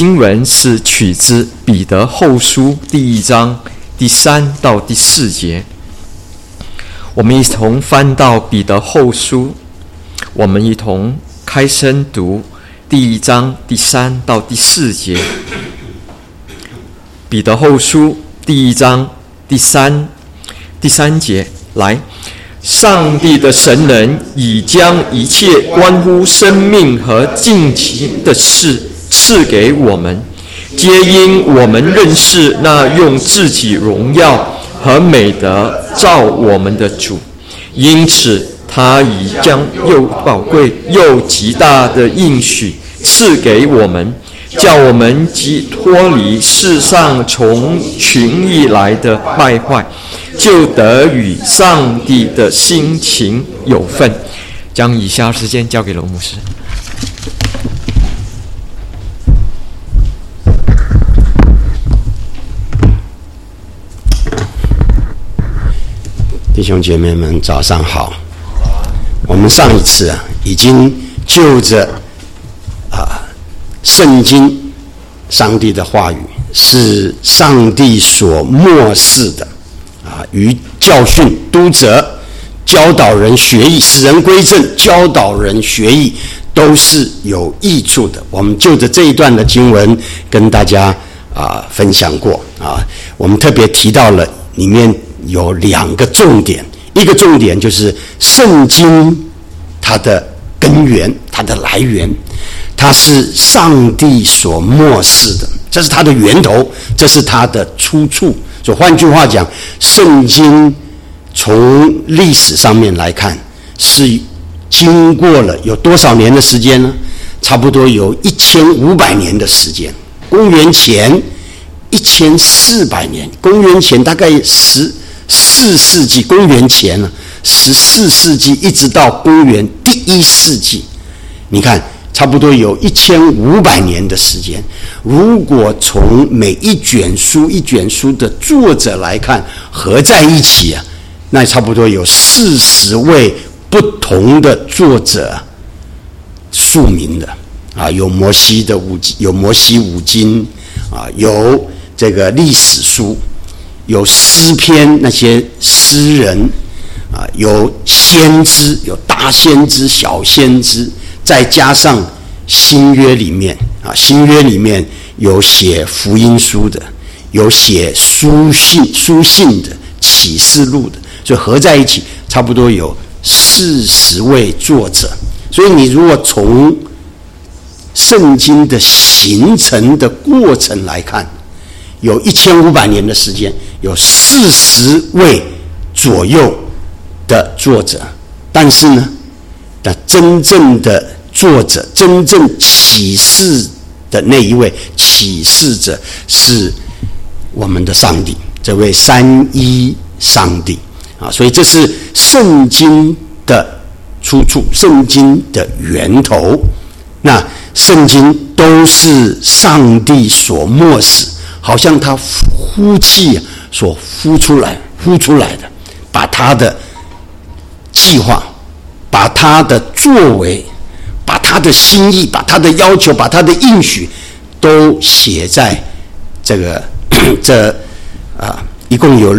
经文是取自彼得后书第1章第3到第4节。我们一同翻到彼得后书，我们一同开声读第1章第3到第4节。彼得后书第1章第3节，来，上帝的神能已将一切关乎生命和敬虔的事赐给我们，皆因我们认识那用自己荣耀和美德造我们的主，因此他已将又宝贵又极大的应许赐给我们，叫我们既脱离世上从群以来的败坏，就得与上帝的心情有份。将以下时间交给罗牧师。 弟兄姐妹们，早上好。我们上一次已经就着圣经，上帝的话语是上帝所默示的于教训、督责、教导人学义、使人归正、教导人学义，都是有益处的。我们就着这一段的经文跟大家分享过我们特别提到了里面有2个重点，一个重点就是圣经它的根源、它的来源，它是上帝所默示的，这是它的源头，这是它的出处。所以换句话讲，圣经从历史上面来看，是经过了有多少年的时间呢？差不多有1500年的时间。公元前1400年，公元前大概14世纪，公元前14世纪一直到公元第1世纪，你看差不多有1500年的时间。如果从每一卷书一卷书的作者来看，合在一起那差不多有40位不同的作者署名的有摩西五经有这个历史书，有诗篇，那些诗人有先知，有大先知、小先知，再加上新约里面有写福音书的，有写书信的、启示录的，所以合在一起差不多有40位作者。所以你如果从圣经的形成的过程来看，有1500年的时间，有40位左右的作者，但是呢，真正的作者，真正启示的那一位启示者是我们的上帝，这位三一上帝所以这是圣经的出处，圣经的源头。那圣经都是上帝所默示，好像他呼气所呼出来的，把他的计划，把他的作为，把他的心意，把他的要求，把他的应许都写在这一共有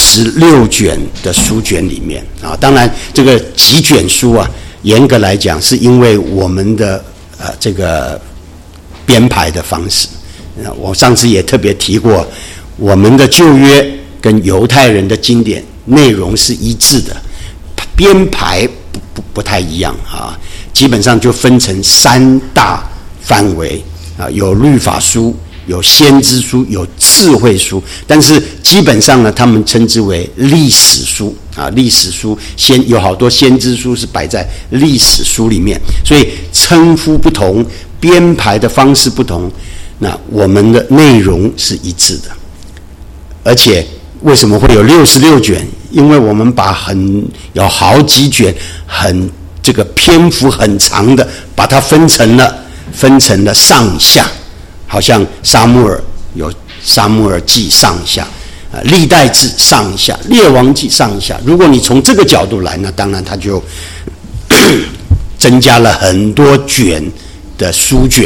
66卷的书卷里面当然这个几卷书严格来讲是因为我们的这个编排的方式，我上次也特别提过，我们的旧约跟犹太人的经典内容是一致的，编排不太一样基本上就分成3大范围有律法书，有先知书，有智慧书，但是基本上呢，他们称之为历史书历史书有好多先知书是摆在历史书里面，所以称呼不同，编排的方式不同，那我们的内容是一致的。而且为什么会有66卷？因为我们把有好几卷这个篇幅很长的，把它分成了上下，好像撒母耳有撒母耳记上下，历代志上下，列王记上下。如果你从这个角度来，那当然它就增加了很多卷的书卷。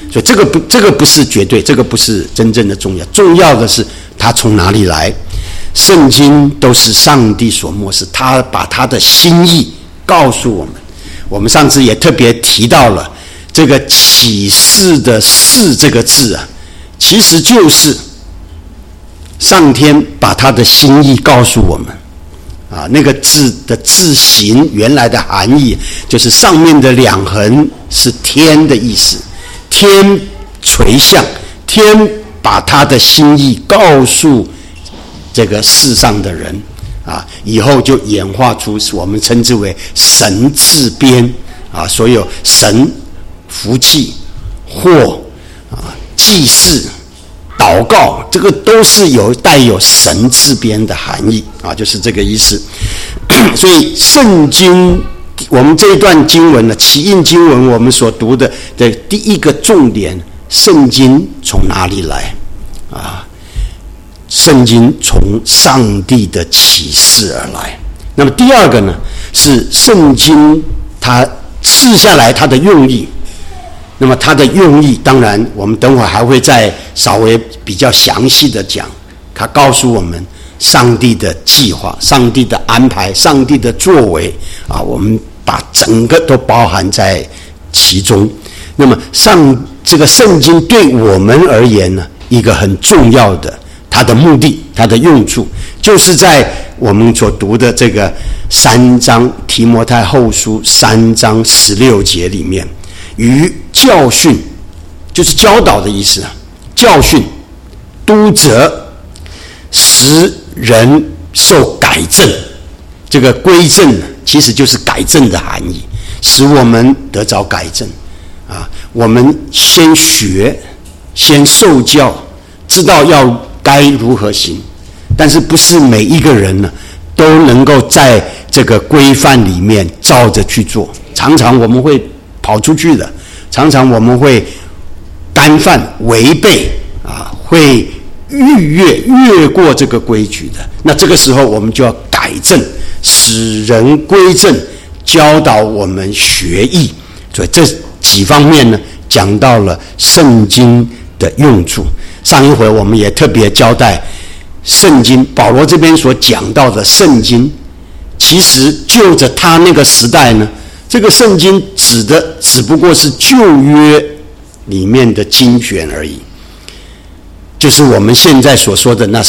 所以这个不是绝对，这个不是真正的重要。重要的是它从哪里来。圣经都是上帝所默示，他把他的心意告诉我们。我们上次也特别提到了这个启示的示这个字啊，其实就是上天把他的心意告诉我们啊。那个字的字形原来的含义就是上面的两横是天的意思，天垂向，天把他的心意告诉这个世上的人啊，以后就演化出我们称之为神自编啊，所有神、福气、祸啊、祭祀、祷告，这个都是带有神自编的含义啊，就是这个意思。所以圣经，我们这一段经文呢，起印经文，我们所读的第一个重点，圣经从哪里来啊？圣经从上帝的启示而来。那么第二个呢，是圣经它赐下来它的用意。那么它的用意，当然我们等会儿还会再稍微比较详细的讲。它告诉我们上帝的计划、上帝的安排、上帝的作为啊，我们把整个都包含在其中。那么这个圣经对我们而言呢，一个很重要的它的目的、它的用处，就是在我们所读的这个3章提摩太后书3章16节里面，于教训，就是教导的意思，教训、督责，使人受改正。这个归正其实就是改正的含义，使我们得着改正啊。我们先学，先受教，知道该如何行，但是不是每一个人呢都能够在这个规范里面照着去做。常常我们会跑出去的，常常我们会干犯违背啊，会越过这个规矩的。那这个时候我们就要改正，使人归正，教导我们学艺。所以这几方面呢，讲到了圣经的用处。上一回我们也特别交代圣经，保罗这边所讲到的圣经，其实就着他那个时代呢，这个圣经指的只不过是旧约里面的经卷而已，就是我们现在所说的那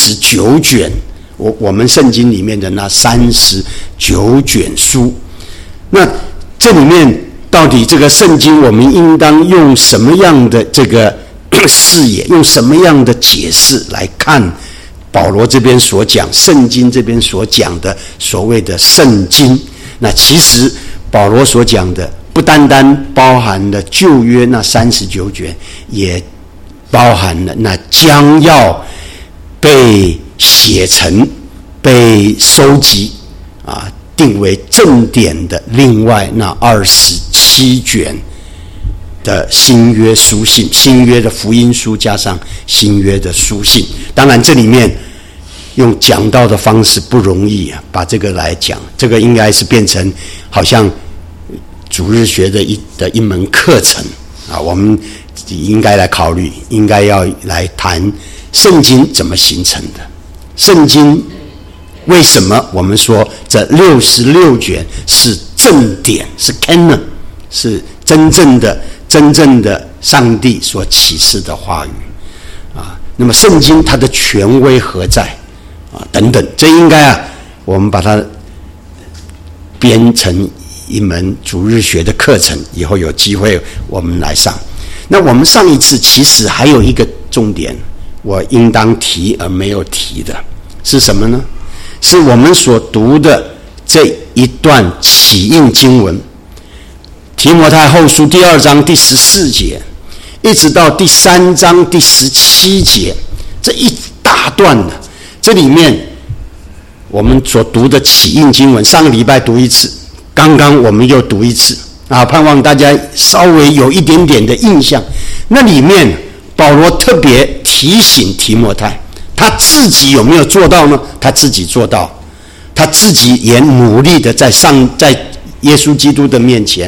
39卷，我们圣经里面的那39卷书。那这里面到底这个圣经我们应当用什么样的这个视野，用什么样的解释来看保罗这边所讲，圣经这边所讲的所谓的圣经？那其实保罗所讲的不单单包含了旧约那39卷，也包含了那将要被写成、被收集啊，定为正典的另外那27卷的新约书信，新约的福音书加上新约的书信。当然这里面用讲道的方式不容易啊，把这个来讲，这个应该是变成好像主日学的一门课程啊。我们应该来考虑，应该要来谈圣经怎么形成的，圣经为什么我们说这66卷是正典，是 canon， 是真正的上帝所启示的话语啊。那么圣经它的权威何在啊？等等，这应该我们把它编成一门主日学的课程，以后有机会我们来上。那我们上一次其实还有一个重点，我应当提而没有提的是什么呢？是我们所读的这一段起印经文，提摩太后书第2章第14节，一直到第3章第17节，这一大段的，这里面我们所读的起印经文，上个礼拜读一次，刚刚我们又读一次啊，盼望大家稍微有一点点的印象。那里面保罗特别提醒提摩太，他自己有没有做到呢？他自己做到，他自己也努力的在耶稣基督的面前，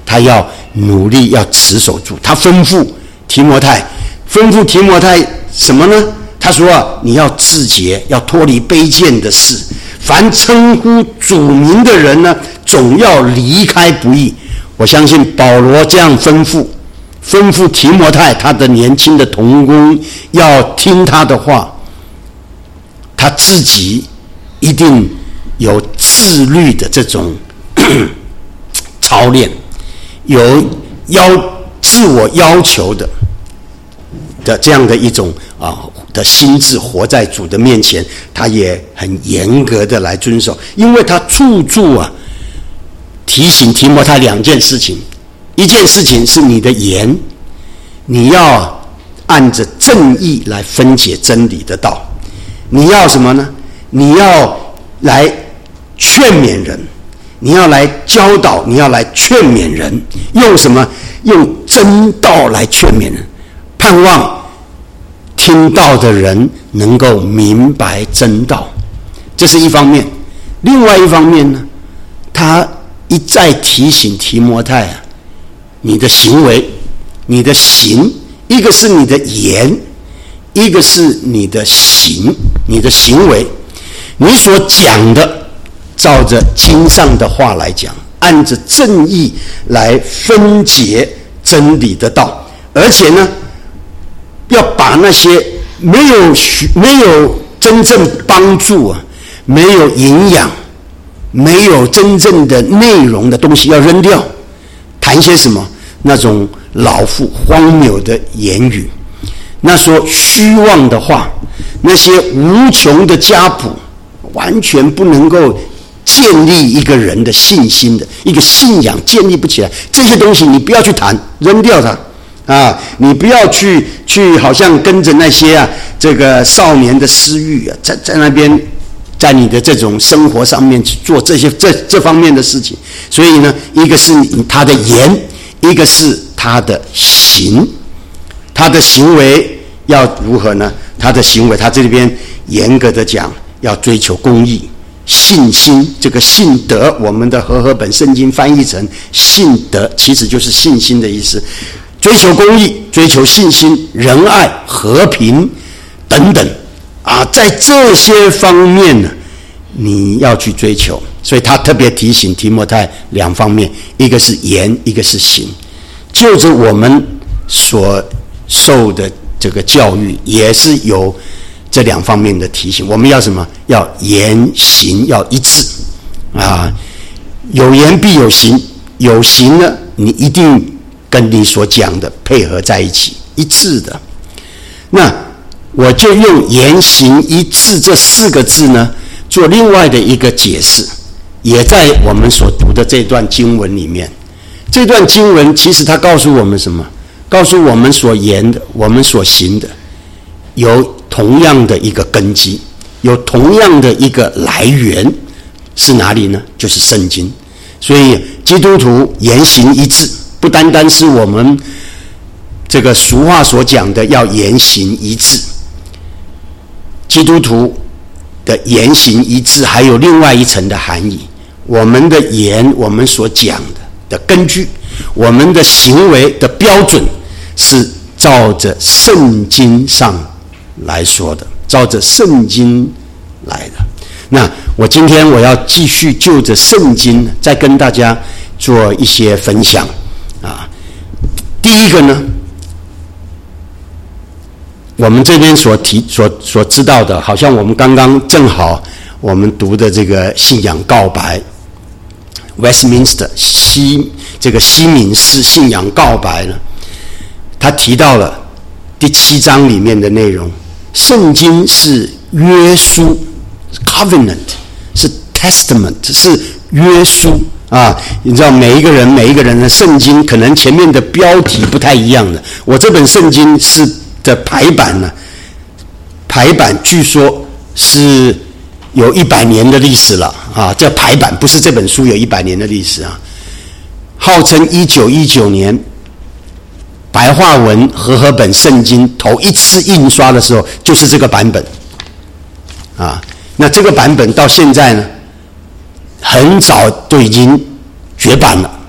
他要努力要持守住。他吩咐提摩太什么呢？他说你要自洁，要脱离卑贱的事，凡称呼主名的人呢，总要离开不义。我相信保罗这样吩咐提摩太，他的年轻的同工要听他的话，他自己一定有自律的这种操练，有自我要求的这样的一种的心智，活在主的面前，他也很严格的来遵守，因为他处处提醒提摩太两件事情。一件事情是你的言，你要按着正义来分解真理的道。你要什么呢？你要来劝勉人，你要来教导，你要来劝勉人。用什么？用真道来劝勉人，盼望听到的人能够明白真道。这是一方面。另外一方面呢，他一再提醒提摩太你的行为，你的行，一个是你的言，一个是你的行，你的行为，你所讲的照着经上的话来讲，按着正义来分解真理的道，而且呢，要把那些没有真正帮助没有营养，没有真正的内容的东西要扔掉，谈些什么？那种老妇荒谬的言语，那说虚妄的话，那些无穷的家谱，完全不能够建立一个人的信心的一个信仰，建立不起来。这些东西你不要去谈，扔掉它你不要去好像跟着那些这个少年的私欲在那边，在你的这种生活上面去做这方面的事情。所以呢，一个是他的言，一个是他的行。他的行为要如何呢？他的行为，他这边严格的讲，要追求公义、信心。这个信德，我们的和合本圣经翻译成信德，其实就是信心的意思。追求公义，追求信心、仁爱、和平等等在这些方面呢，你要去追求。所以他特别提醒提摩太两方面，一个是言，一个是行。就着我们所受的这个教育，也是有这两方面的提醒。我们要什么？要言行要一致有言必有行，有行呢，你一定跟你所讲的配合在一起，一致的。那我就用言行一致这4个字呢，做另外的一个解释，也在我们所读的这段经文里面。这段经文其实它告诉我们什么？告诉我们所言的，我们所行的，有同样的一个根基，有同样的一个来源，是哪里呢？就是圣经。所以基督徒言行一致，不单单是我们这个俗话所讲的要言行一致，基督徒的言行一致还有另外一层的含义。我们的言，我们所讲的根据，我们的行为的标准，是照着圣经上来说的，照着圣经来的。那今天我要继续就着圣经再跟大家做一些分享第一个呢，我们这边所知道的，好像我们刚刚正好我们读的这个信仰告白 Westminster 这个西敏寺信仰告白呢，他提到了第7章里面的内容。圣经是约书 Covenant， 是 Testament， 是约书你知道每一个人的圣经可能前面的标题不太一样的。我这本圣经的排版呢，据说是有100年的历史了这排版不是这本书有100年的历史号称1919年白话文和合本圣经头一次印刷的时候，就是这个版本那这个版本到现在呢，很早都已经绝版了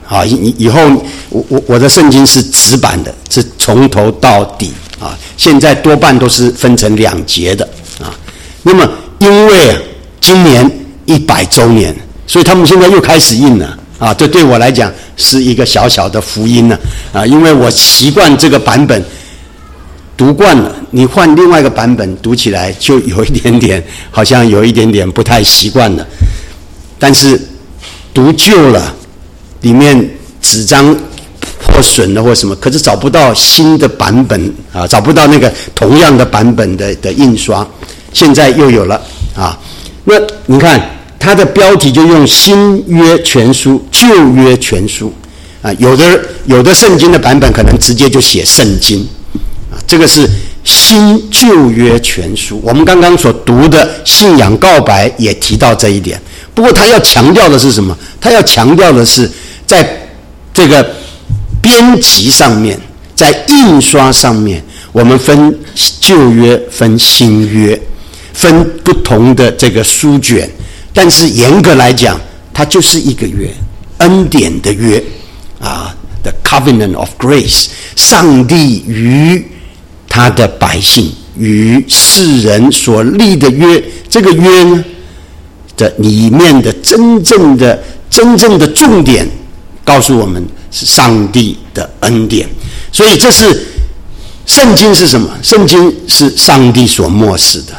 啊，以后我的圣经是纸版的，是从头到底啊。现在多半都是分成2节的啊。那么因为今年100周年，所以他们现在又开始印了啊。这对我来讲是一个小小的福音了啊，因为我习惯这个版本读惯了，你换另外一个版本读起来就有一点点，好像有一点点不太习惯了。但是读旧了，里面纸张破损了或什么，可是找不到新的版本啊，找不到那个同样的版本的印刷，现在又有了啊。那你看它的标题就用新约全书、旧约全书啊，有的圣经的版本可能直接就写圣经啊，这个是新旧约全书。我们刚刚所读的信仰告白也提到这一点。不过他要强调的是什么？他要强调的是，在这个编辑上面，在印刷上面，我们分旧约、分新约，分不同的这个书卷。但是严格来讲，它就是一个约，恩典的约啊 ，the covenant of grace， 上帝与他的百姓与世人所立的约。这个约呢？的里面的真正的重点告诉我们是上帝的恩典。所以这是圣经是什么？圣经是上帝所默示的，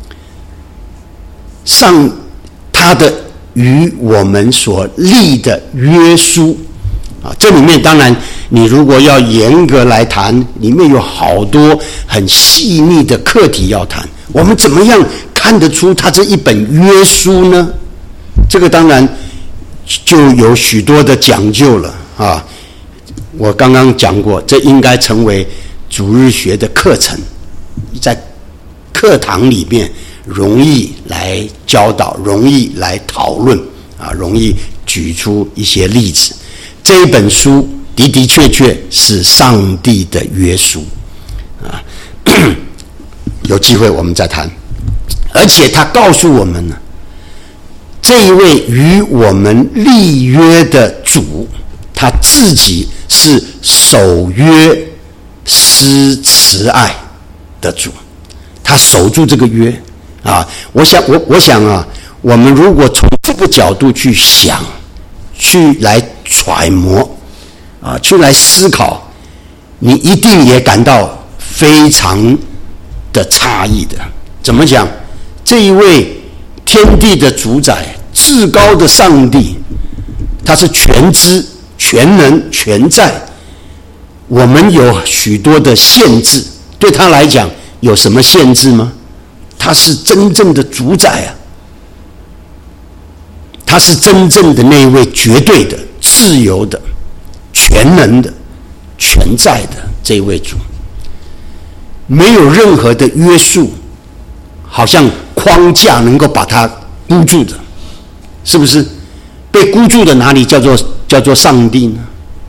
他的与我们所立的约书啊。这里面当然你如果要严格来谈，里面有好多很细腻的课题要谈。我们怎么样看得出它这一本约书呢？这个当然就有许多的讲究了啊。我刚刚讲过，这应该成为主日学的课程，在课堂里面容易来教导，容易来讨论啊，容易举出一些例子。这一本书的的确确是上帝的约书啊。有机会我们再谈。而且他告诉我们呢，这一位与我们立约的主，他自己是守约施慈爱的主，他守住这个约啊。我想啊，我们如果从这个角度去想，去来揣摩啊，去来思考，你一定也感到非常的诧异的。怎么讲？这一位天地的主宰、至高的上帝，他是全知、全能、全在。我们有许多的限制，对他来讲有什么限制吗？他是真正的主宰啊，他是真正的那一位绝对的、自由的、全能的、全在的这一位主，没有任何的约束，好像框架能够把它箍住的，是不是？被箍住的哪里叫做上帝呢？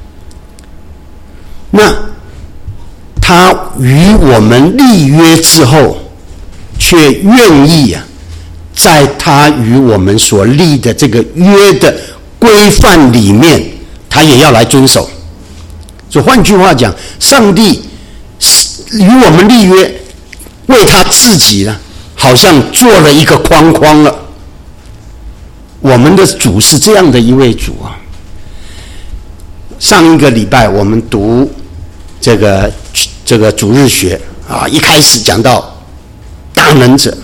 那他与我们立约之后，却愿意啊，在他与我们所立的这个约的规范里面，他也要来遵守。所以换句话讲，上帝与我们立约，为他自己呢，好像做了一个框框了。我们的主是这样的一位主啊。上一个礼拜我们读这个主日学啊，一开始讲到大能者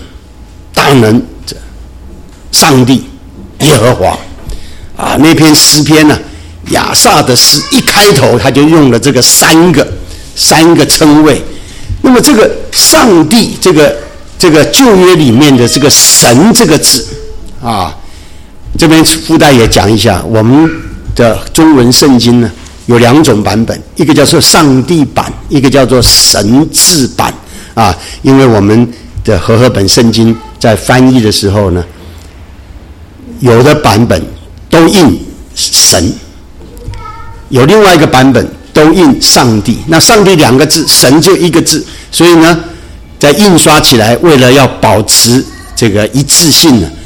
上帝耶和华啊，那篇诗篇呢，亚萨的诗一开头他就用了这个三个称谓。那么这个上帝，这个旧约里面的这个神这个字啊，这边附带也讲一下，我们的中文圣经呢有2种版本，一个叫做上帝版，一个叫做神字版啊。因为我们的和合本圣经在翻译的时候呢，有的版本都印神，有另外一个版本都印上帝。那上帝2个字，神就1个字，所以呢，在印刷起来，为了要保持这个一致性呢，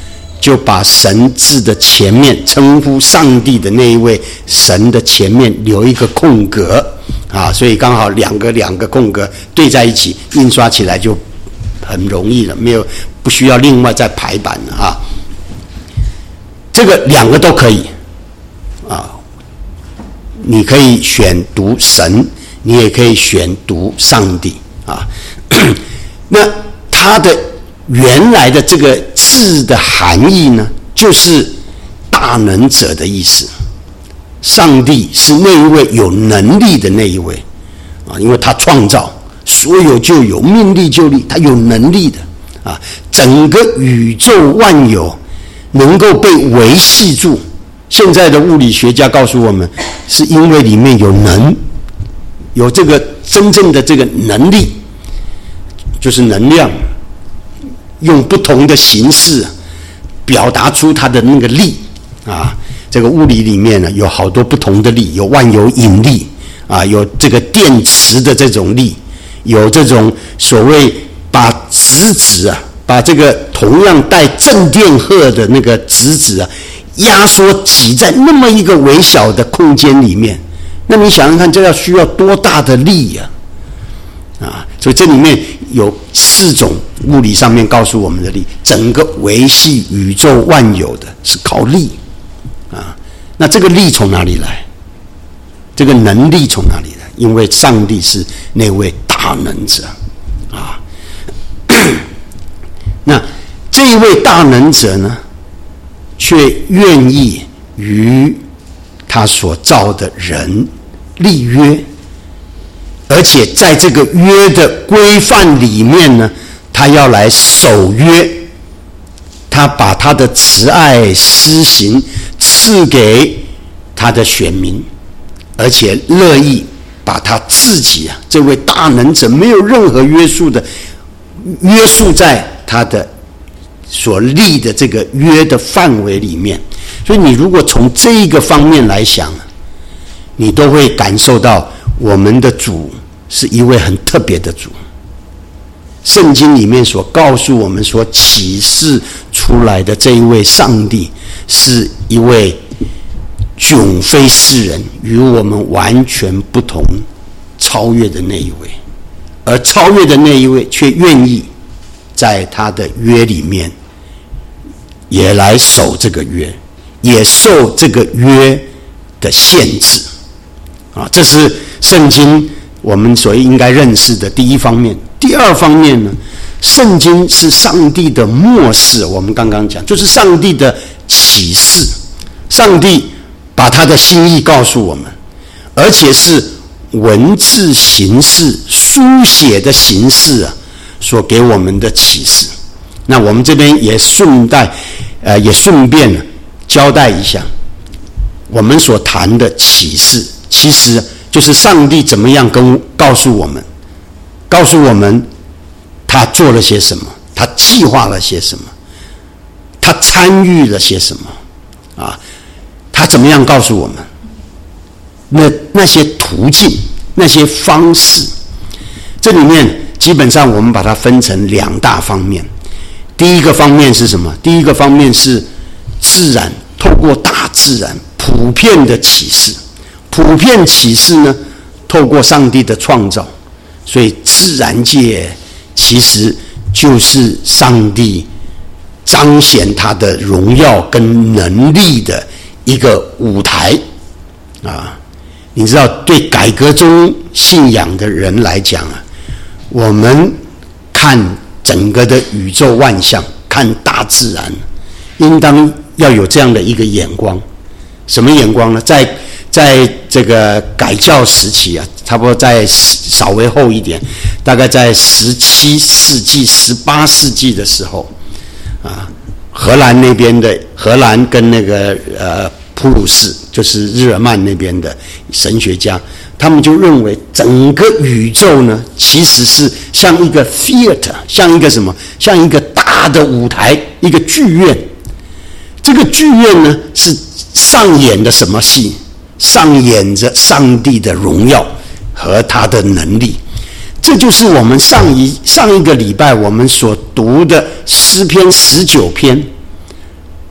就把神字的前面称呼上帝的那一位神的前面留一个空格啊，所以刚好两个空格对在一起，印刷起来就很容易了，不需要另外再排版了啊。这个两个都可以啊，你可以选读神，你也可以选读上帝啊。那它的原来的这个字的含义呢，就是大能者的意思。上帝是那一位有能力的那一位啊，因为他创造所有就有，命立就立，他有能力的啊。整个宇宙万有能够被维系住，现在的物理学家告诉我们，是因为里面有这个真正的这个能力，就是能量，用不同的形式表达出它的那个力啊。这个物理里面呢，有好多不同的力，有万有引力啊，有这个电磁的这种力，有这种所谓把质子啊，把这个同样带正电荷的那个质子啊，压缩挤在那么一个微小的空间里面，那你想想看，这要需要多大的力呀？啊，所以这里面有4种物理上面告诉我们的力，整个维系宇宙万有的是靠力啊。那这个力从哪里来？这个能力从哪里来？因为上帝是那位大能者啊。那这一位大能者呢，却愿意与他所造的人立约，而且在这个约的规范里面呢，他要来守约，他把他的慈爱施行赐给他的选民，而且乐意把他自己啊，这位大能者没有任何约束在他的所立的这个约的范围里面。所以你如果从这一个方面来想，你都会感受到我们的主是一位很特别的主。圣经里面所告诉我们所启示出来的这一位上帝，是一位迥非世人，与我们完全不同，超越的那一位。而超越的那一位却愿意在他的约里面也来守这个约，也受这个约的限制啊。这是圣经我们所应该认识的第一方面。第二方面呢，圣经是上帝的默示，我们刚刚讲就是上帝的启示，上帝把他的心意告诉我们，而且是文字形式、书写的形式啊，所给我们的启示。那我们这边也顺便交代一下，我们所谈的启示，其实就是上帝怎么样告诉我们他做了些什么，他计划了些什么，他参与了些什么啊？他怎么样告诉我们？那些途径，那些方式，这里面基本上我们把它分成2大方面。第一个方面是什么？第一个方面是自然，透过大自然普遍的启示。普遍启示呢，透过上帝的创造，所以自然界其实就是上帝彰显他的荣耀跟能力的一个舞台啊。你知道，对改革中信仰的人来讲啊，我们看整个的宇宙万象，看大自然，应当要有这样的一个眼光。什么眼光呢？在这个改教时期啊，差不多在稍微后一点，大概在17世纪、18世纪的时候啊，荷兰跟那个普鲁士，就是日耳曼那边的神学家，他们就认为整个宇宙呢，其实是像一个 theater， 像一个什么？像一个大的舞台，一个剧院。这个剧院呢，是上演的什么戏？上演着上帝的荣耀和他的能力。这就是我们上一个礼拜我们所读的诗篇19篇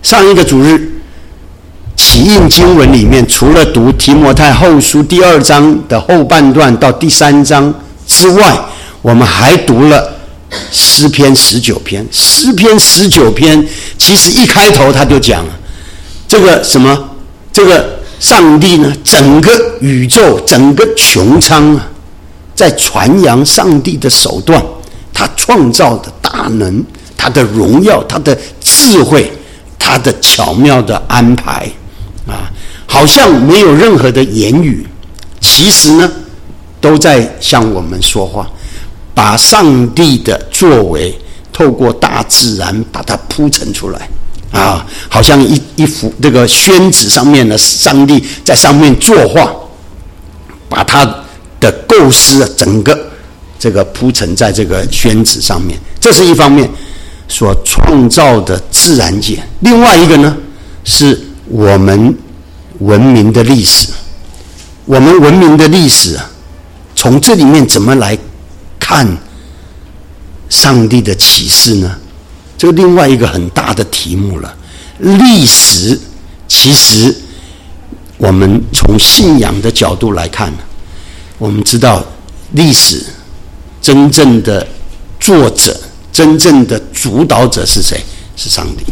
上一个主日起印经文里面，除了读提摩太后书第2章的后半段到第3章之外，我们还读了诗篇19篇。诗篇19篇其实一开头他就讲了这个上帝呢，整个宇宙整个穹苍啊，在传扬上帝的手段，他创造的大能，他的荣耀，他的智慧，他的巧妙的安排啊，好像没有任何的言语，其实呢都在向我们说话，把上帝的作为透过大自然把它铺陈出来啊，好像一幅这个宣纸上面呢，上帝在上面作画，把他的构思整个这个铺陈在这个宣纸上面，这是一方面所创造的自然界。另外一个呢，是我们文明的历史。我们文明的历史从这里面怎么来看上帝的启示呢？这个另外一个很大的题目了。历史其实我们从信仰的角度来看，我们知道历史真正的作者，真正的主导者是谁？是上帝。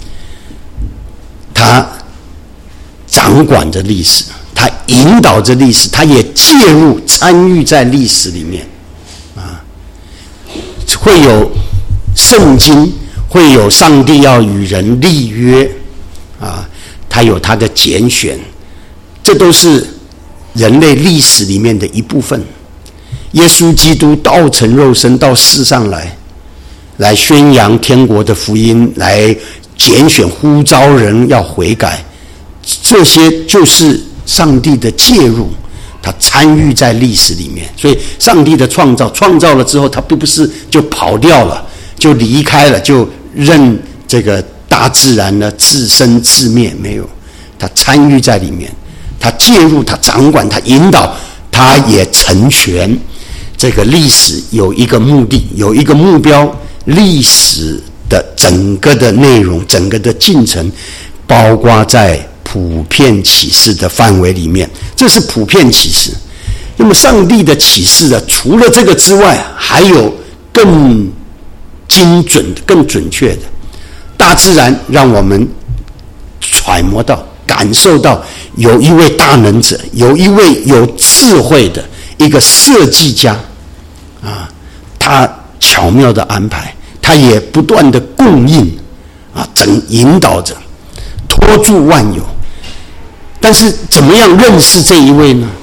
他掌管着历史，他引导着历史，他也介入参与在历史里面啊。会有圣经，会有上帝要与人立约啊，他有他的拣选，这都是人类历史里面的一部分。耶稣基督道成肉身到世上来宣扬天国的福音，来拣选呼召人要悔改，这些就是上帝的介入，他参与在历史里面。所以上帝的创造了之后，他并不是就跑掉了，就离开了，就任这个大自然呢自生自灭，没有，他参与在里面，他介入，他掌管，他引导，他也成全。这个历史有一个目的，有一个目标，历史的整个的内容，整个的进程，包括在普遍启示的范围里面，这是普遍启示。那么上帝的启示呢，除了这个之外，还有更精准的、更准确的。大自然让我们揣摩到、感受到，有一位大能者，有一位有智慧的一个设计家啊，他巧妙的安排，他也不断的供应啊，引导着，托住万有。但是怎么样认识这一位呢？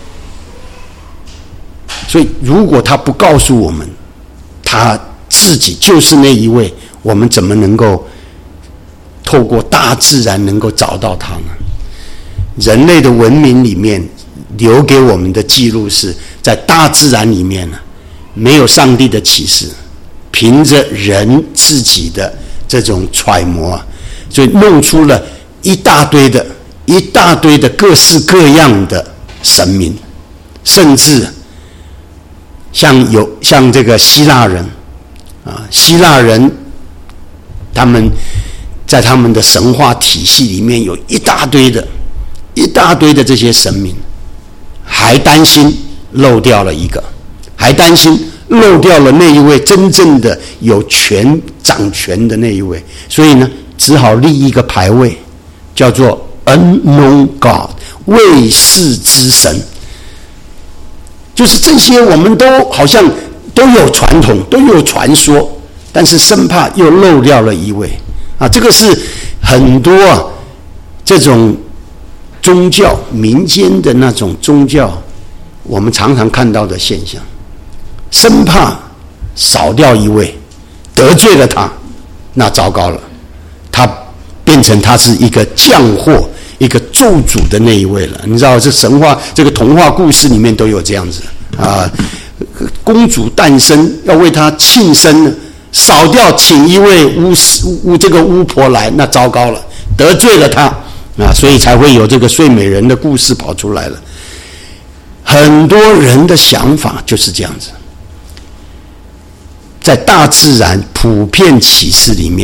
所以如果他不告诉我们他自己就是那一位，我们怎么能够透过大自然能够找到他呢？人类的文明里面留给我们的记录是在大自然里面呢，没有上帝的启示，凭着人自己的这种揣摩，所以弄出了一大堆的各式各样的神明，甚至像这个希腊人啊，希腊人他们在他们的神话体系里面有一大堆的这些神明，还担心漏掉了一个，还担心漏掉了那一位真正的有掌权的那一位，所以呢，只好立一个牌位，叫做 Unknown God， 未识之神。就是这些我们都好像都有传统，都有传说，但是生怕又漏掉了一位啊。这个是很多这种宗教民间的那种宗教，我们常常看到的现象，生怕少掉一位，得罪了他，那糟糕了，他变成他是一个降祸、一个咒诅的那一位了。你知道，这神话、这个童话故事里面都有这样子啊。公主诞生要为她庆生，少掉请一位巫婆来，那糟糕了，得罪了她啊，所以才会有这个睡美人的故事跑出来了。很多人的想法就是这样子，在大自然普遍启示里面，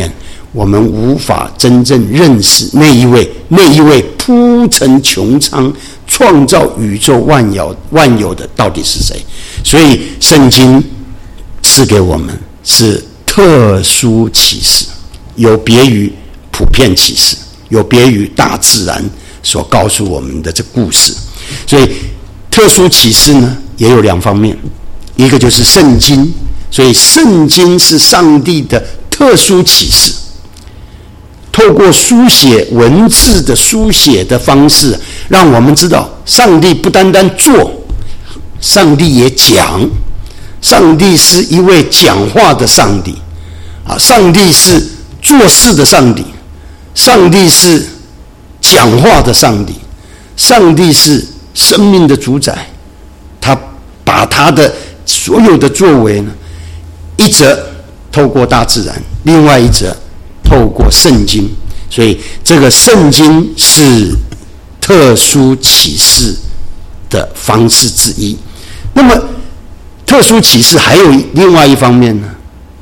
我们无法真正认识那一位铺陈穹苍、创造宇宙万有的到底是谁。所以圣经赐给我们是特殊启示，有别于普遍启示，有别于大自然所告诉我们的这故事。所以特殊启示呢也有两方面，一个就是圣经，所以圣经是上帝的特殊启示，透过书写文字的书写的方式，让我们知道上帝不单单做，上帝也讲，上帝是一位讲话的上帝啊，上帝是做事的上帝，上帝是讲话的上帝，上帝是生命的主宰。他把他的所有的作为呢，一则透过大自然，另外一则透过圣经。所以这个圣经是特殊启示的方式之一。那么特殊启示还有另外一方面呢，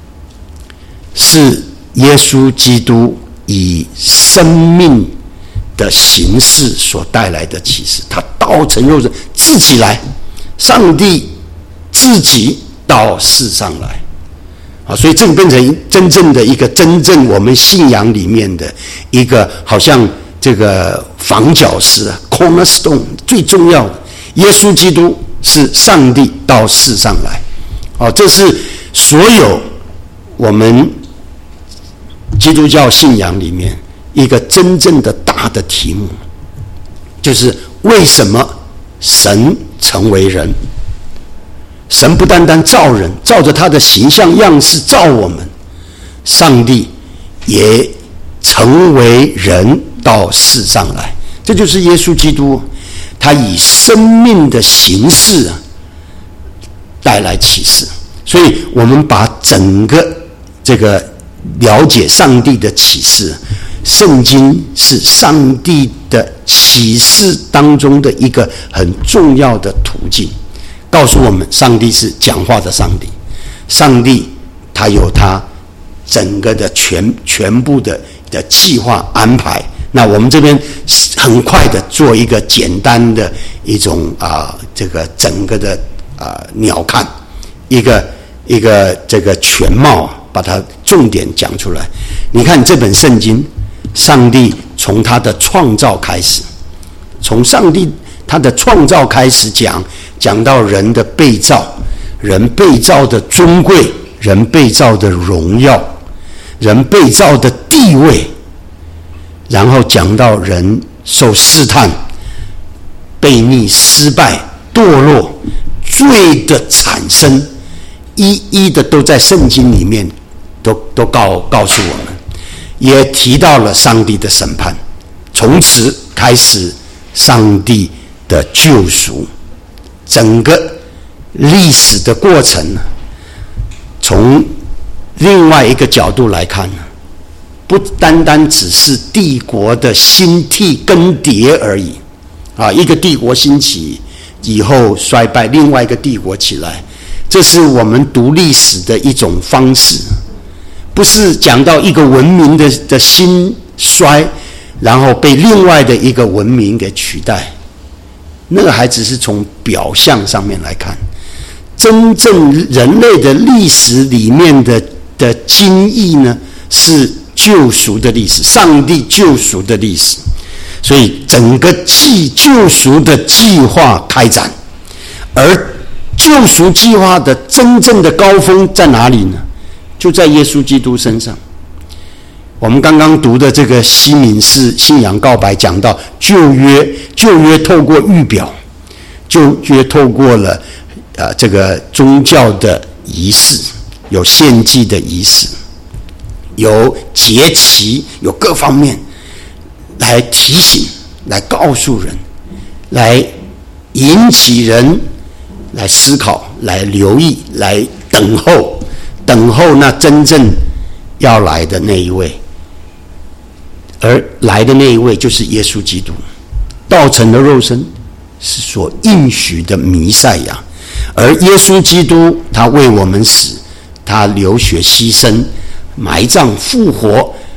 是耶稣基督以生命的形式所带来的启示。他道成肉身，自己来，上帝自己到世上来啊，所以这个变成真正我们信仰里面的一个好像这个房角石啊 ，cornerstone 最重要的，耶稣基督是上帝到世上来，哦，这是所有我们基督教信仰里面一个真正的大的题目，就是为什么神成为人？神不单单造人，照着他的形象样式造我们，上帝也成为人到世上来。这就是耶稣基督，他以生命的形式带来启示。所以我们把整个这个了解上帝的启示，圣经是上帝的启示当中的一个很重要的途径，告诉我们上帝是讲话的上帝，上帝他有他整个的全部的计划安排。那我们这边很快的做一个简单的一种这个整个的鸟瞰，一个这个全貌，把它重点讲出来。你看这本圣经，上帝从他的创造开始，从上帝他的创造开始讲到人的被造，人被造的尊贵，人被造的荣耀，人被造的地位，然后讲到人受试探、悖逆、失败、堕落、罪的产生，一一的都在圣经里面都告诉我们，也提到了上帝的审判，从此开始上帝的救赎。整个历史的过程，从另外一个角度来看，不单单只是帝国的兴替更迭而已啊，一个帝国兴起以后衰败，另外一个帝国起来，这是我们读历史的一种方式，不是讲到一个文明的兴衰，然后被另外的一个文明给取代，那个还只是从表象上面来看，真正人类的历史里面的经义呢，是救赎的历史，上帝救赎的历史。所以整个救赎的计划开展，而救赎计划的真正的高峰在哪里呢？就在耶稣基督身上。我们刚刚读的这个西敏寺信仰告白讲到旧约透过预表，旧约透过了这个宗教的仪式，有献祭的仪式，有节期，有各方面来提醒，来告诉人，来引起人来思考，来留意，来等候那真正要来的那一位。而来的那一位就是耶稣基督，道成的肉身，是所应许的弥赛亚。而耶稣基督他为我们死，他流血牺牲，埋葬复活，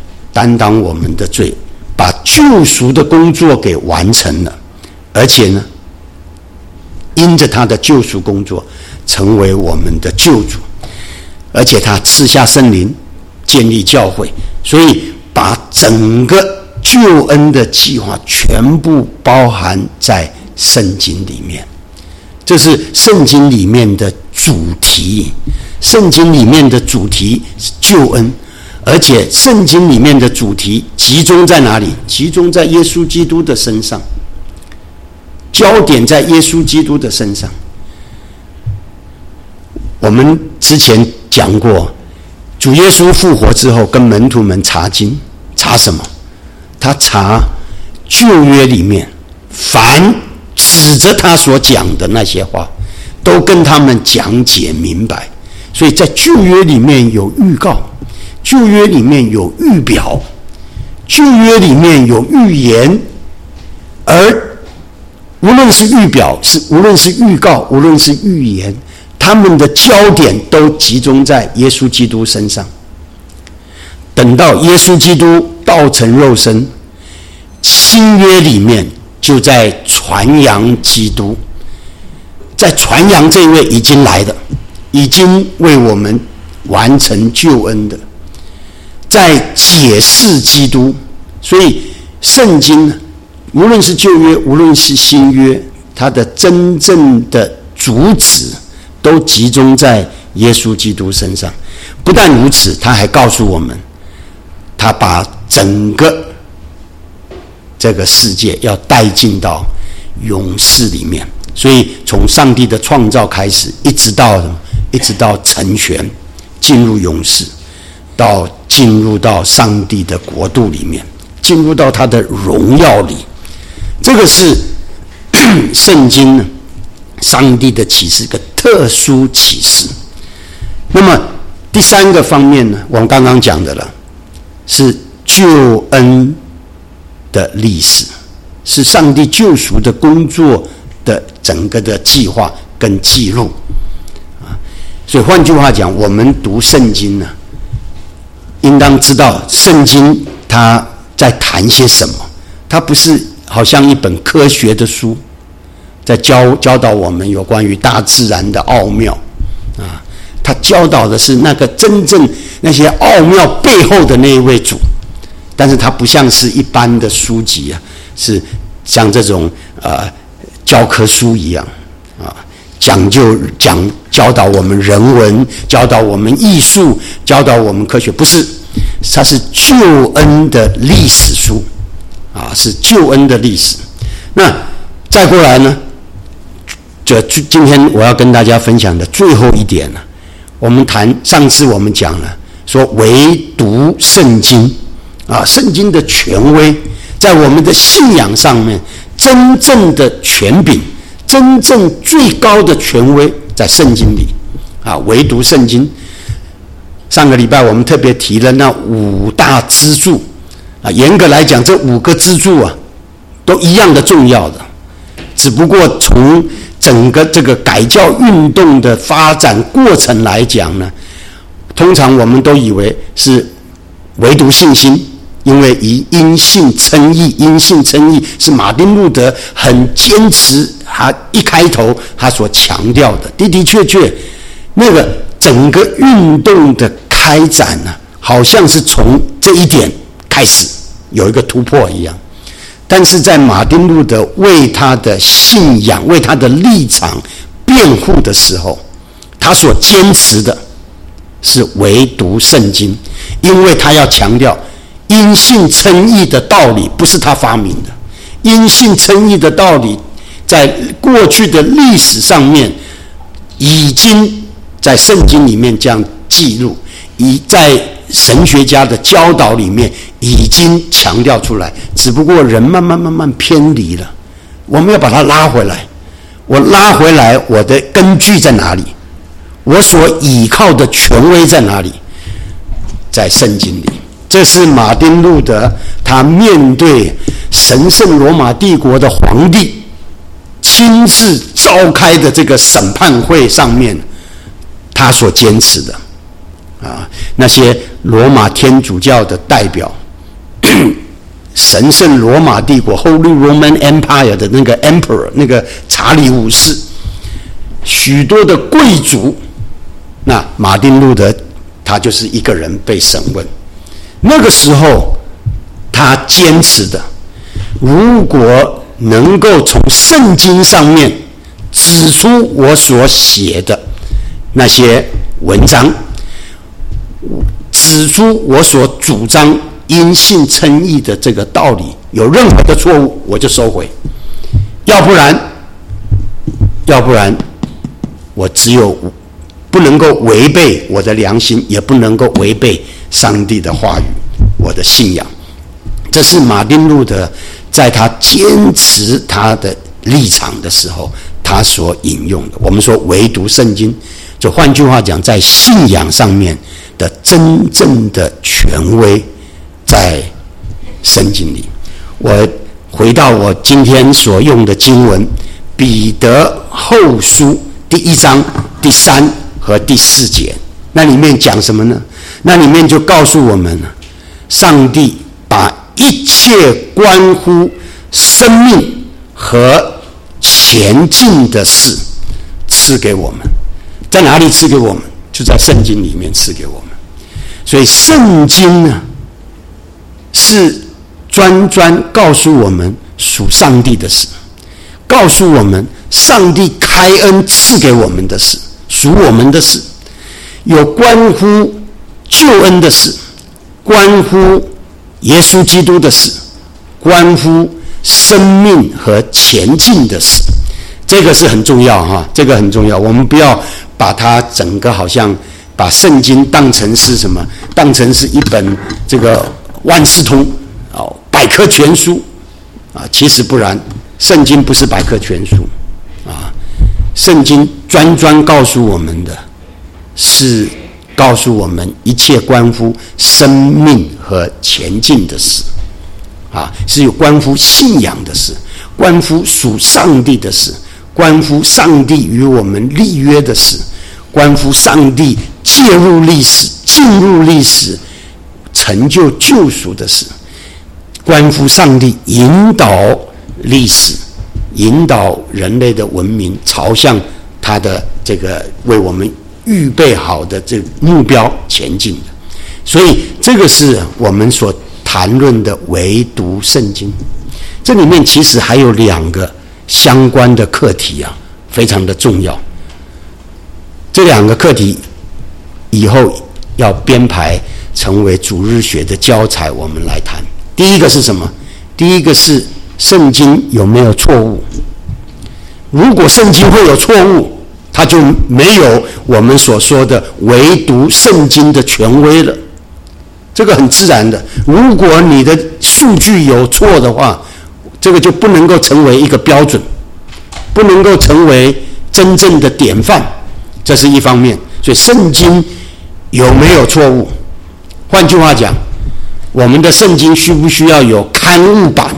担当我们的罪，把救赎的工作给完成了，而且呢，因着他的救赎工作，成为我们的救主，而且他赐下圣灵，建立教会，所以把整个救恩的计划全部包含在圣经里面。这是圣经里面的主题，圣经里面的主题是救恩，而且圣经里面的主题集中在哪里？集中在耶稣基督的身上，焦点在耶稣基督的身上。我们之前讲过，主耶稣复活之后跟门徒们查经，查什么？他查旧约里面凡指着他所讲的那些话，都跟他们讲解明白。所以在旧约里面有预告，旧约里面有预表，旧约里面有预言，而无论是预表，无论是预告，无论是预言，他们的焦点都集中在耶稣基督身上。等到耶稣基督道成肉身，新约里面就在传扬基督，在传扬这位已经来的，已经为我们完成救恩的，在解释基督。所以圣经无论是旧约，无论是新约，它的真正的主旨都集中在耶稣基督身上。不但如此，他还告诉我们，他把整个这个世界要带进到永世里面。所以从上帝的创造开始，一直到成全，进入永世，进入到上帝的国度里面，进入到他的荣耀里。这个是圣经呢，上帝的启示，一个特殊启示。那么第三个方面呢，我们刚刚讲的了，是救恩的历史，是上帝救赎的工作的整个的计划跟记录啊。所以换句话讲，我们读圣经呢，应当知道圣经它在谈些什么。它不是好像一本科学的书，在教导我们有关于大自然的奥妙啊。它教导的是那个真正那些奥妙背后的那一位主。但是它不像是一般的书籍啊，是像这种教科书一样啊，教导我们人文，教导我们艺术，教导我们科学，不是，它是救恩的历史书啊，是救恩的历史。那再过来呢，今天我要跟大家分享的最后一点呢，我们上次我们讲了，说唯独圣经啊，圣经的权威，在我们的信仰上面，真正的权柄，真正最高的权威在圣经里啊，唯独圣经。上个礼拜我们特别提了那5大支柱啊，严格来讲，这5个支柱啊，都一样的重要的，只不过从整个这个改教运动的发展过程来讲呢，通常我们都以为是唯独信心。因为因信称义，因信称义是马丁路德很坚持，他一开头他所强调的，的确，那个整个运动的开展呢，好像是从这一点开始有一个突破一样。但是在马丁路德为他的信仰、为他的立场辩护的时候，他所坚持的是唯独圣经，因为他要强调。因信称义的道理不是他发明的，因信称义的道理在过去的历史上面已经在圣经里面这样记录，在神学家的教导里面已经强调出来，只不过人慢慢偏离了，我们要把它拉回来。我拉回来，我的根据在哪里？我所依靠的权威在哪里？在圣经里。这是马丁路德他面对神圣罗马帝国的皇帝亲自召开的这个审判会上面他所坚持的啊。那些罗马天主教的代表神圣罗马帝国 Holy Roman Empire 的那个 Emperor 那个查理五世，许多的贵族，那马丁路德他就是一个人被审问。那个时候他坚持的，如果能够从圣经上面指出我所写的那些文章，指出我所主张因信称义的这个道理有任何的错误，我就收回。要不然我只有不能够违背我的良心，也不能够违背上帝的话语，我的信仰。这是马丁路德在他坚持他的立场的时候他所引用的。我们说唯独圣经，就换句话讲，在信仰上面的真正的权威在圣经里。我回到我今天所用的经文，彼得后书第1章第3和第4节，那里面讲什么呢？那里面就告诉我们，上帝把一切关乎生命和前进的事赐给我们。在哪里赐给我们？就在圣经里面赐给我们。所以圣经呢，是专告诉我们属上帝的事，告诉我们上帝开恩赐给我们的事，属我们的事，有关乎救恩的事，关乎耶稣基督的事，关乎生命和前进的事。这个是很重要哈，这个很重要。我们不要把它整个好像把圣经当成是什么？当成是一本这个万事通百科全书啊，其实不然，圣经不是百科全书啊。圣经专告诉我们的是告诉我们一切关乎生命和前进的事啊，是有关乎信仰的事，关乎属上帝的事，关乎上帝与我们立约的事，关乎上帝介入历史、进入历史、成就救赎的事，关乎上帝引导历史、引导人类的文明朝向他的这个为我们预备好的这个目标前进的。所以这个是我们所谈论的唯独圣经。这里面其实还有2个相关的课题啊，非常的重要。这2个课题以后要编排成为主日学的教材，我们来谈。第一个是什么？第一个是圣经有没有错误？如果圣经会有错误，它就没有我们所说的唯独圣经的权威了。这个很自然的。如果你的数据有错的话，这个就不能够成为一个标准，不能够成为真正的典范，这是一方面。所以圣经有没有错误？换句话讲，我们的圣经需不需要有刊物版？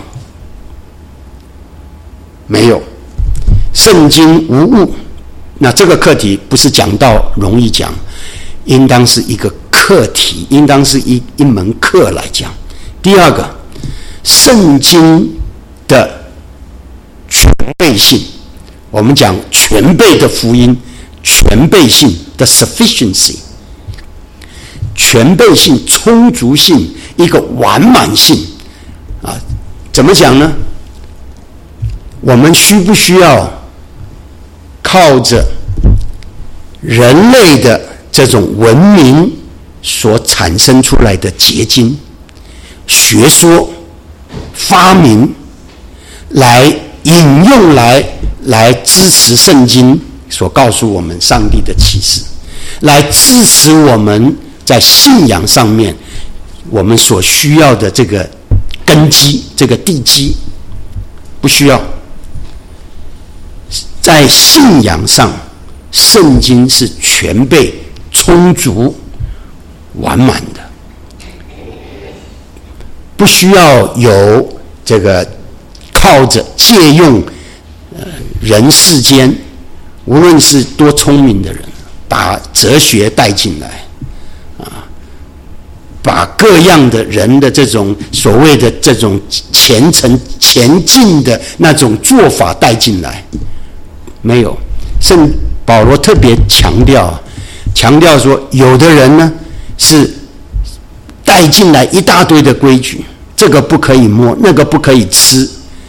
没有。圣经无误。那这个课题不是讲道容易讲，应当是一个课题，应当是一门课来讲。第二个，圣经的全备性，我们讲全备的福音，全备性的 sufficiency， 全备性、充足性，一个完满性啊，怎么讲呢？我们需不需要靠着人类的这种文明所产生出来的结晶、学说、发明来引用来支持圣经所告诉我们上帝的启示，来支持我们在信仰上面我们所需要的这个根基、这个地基？不需要。在信仰上，圣经是全备、充足、完满的，不需要有这个靠着借用人世间无论是多聪明的人把哲学带进来啊， 把各样的人的这种所谓的这种前程前进的那种做法带进来，没有。圣保罗特别强调说，有的人呢是带进来一大堆的规矩，这个不可以摸，那个不可以吃，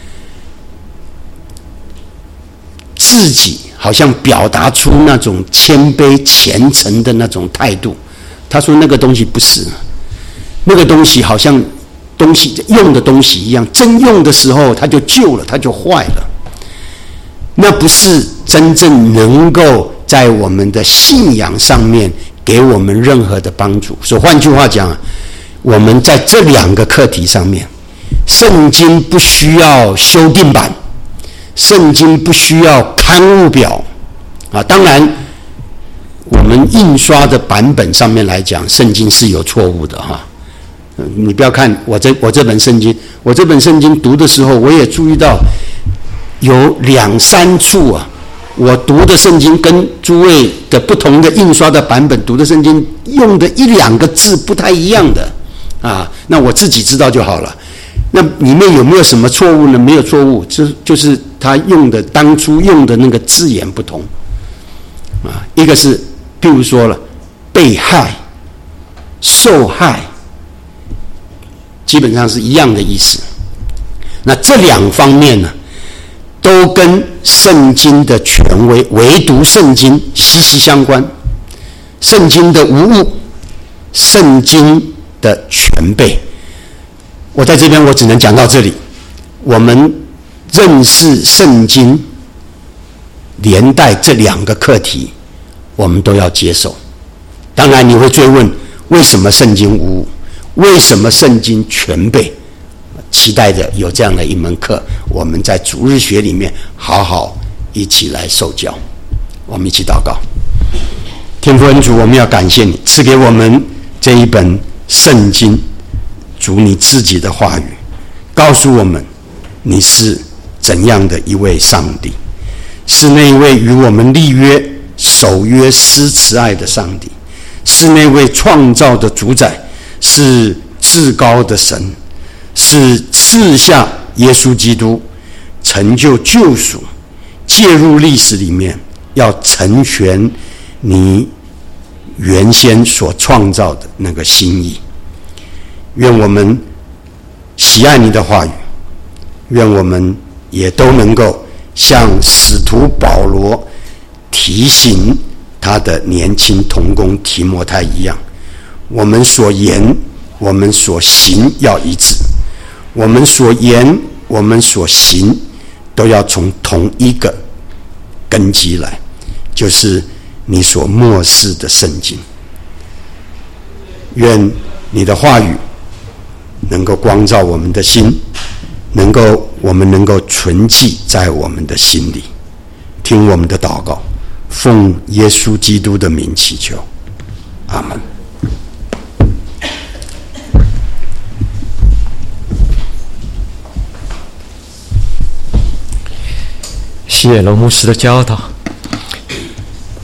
自己好像表达出那种谦卑虔诚的那种态度。他说那个东西不是，那个东西好像东西用的东西一样，真用的时候它就旧了，它就坏了。那不是真正能够在我们的信仰上面给我们任何的帮助。所以换句话讲，我们在这两个课题上面，圣经不需要修订版，圣经不需要刊物表啊。当然我们印刷的版本上面来讲，圣经是有错误的哈。你不要看我这本圣经，我这本圣经读的时候，我也注意到有2、3处啊，我读的圣经跟诸位的不同的印刷的版本读的圣经用的1、2个字不太一样的啊，那我自己知道就好了。那里面有没有什么错误呢？没有错误，就是他当初用的那个字眼不同啊。一个是譬如说了被害、受害，基本上是一样的意思。那这2方面呢，都跟圣经的权威，唯独圣经息息相关。圣经的无误，圣经的全备。我在这边我只能讲到这里。我们认识圣经连带这2个课题，我们都要接受。当然你会追问，为什么圣经无误？为什么圣经全备？期待着有这样的一门课，我们在主日学里面好好一起来受教。我们一起祷告。天父恩主，我们要感谢你赐给我们这一本圣经，主你自己的话语告诉我们你是怎样的一位上帝，是那位与我们立约守约施慈爱的上帝，是那位创造的主宰，是至高的神，是赐下耶稣基督成就救赎，介入历史里面，要成全你原先所创造的那个心意。愿我们喜爱你的话语，愿我们也都能够像使徒保罗提醒他的年轻同工提摩太一样，我们所言我们所行要一致，我们所言我们所行都要从同一个根基来，就是你所默示的圣经。愿你的话语能够光照我们的心，我们能够存记在我们的心里。听我们的祷告，奉耶稣基督的名祈求，阿们。 谢罗牧师的教导。